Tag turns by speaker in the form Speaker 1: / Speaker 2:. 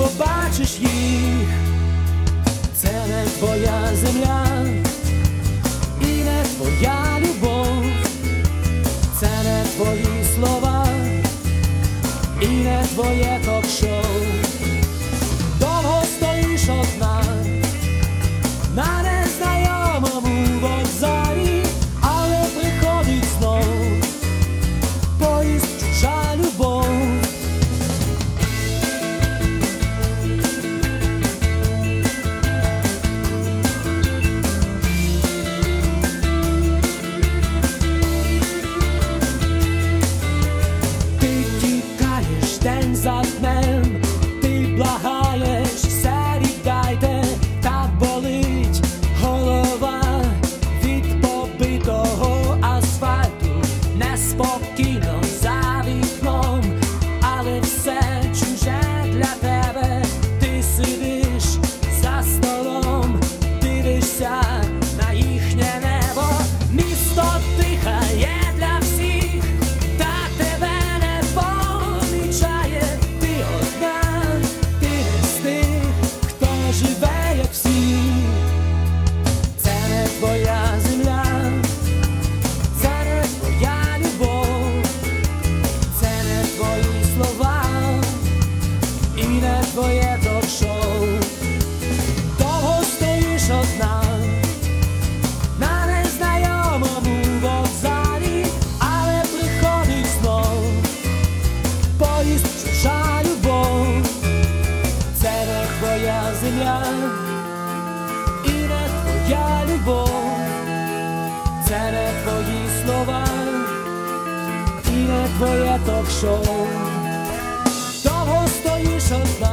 Speaker 1: побачиш їх, це не твоя земля і не твоя любов, це не твої слова і не твоє ток-шоу. Довго стоїш одна на незнайомому вокзалі, але приходить знов поїзд, чужа любов. Ти тікаєш день за днем, ти благаєш, все віддайте, та болить голова від побитого асфальту, неспокійно за вікном, але все чуже для тебе. Ти сидиш за столом, дивишся на їхнє небо, місто дихає для всіх, та тебе не помічає. Ти одна, ти не з тих, хто живе як всі. Це не твоя земля, це не твоя любов, це не твої слова і не твоє ток-шоу. Довго стоїш одна на незнайомому вокзалі, але приходить знов поїзд, чужа любов. Це не твоя земля і не твоя любов, це не твої слова і не твоє ток-шоу. Довго стоїш одна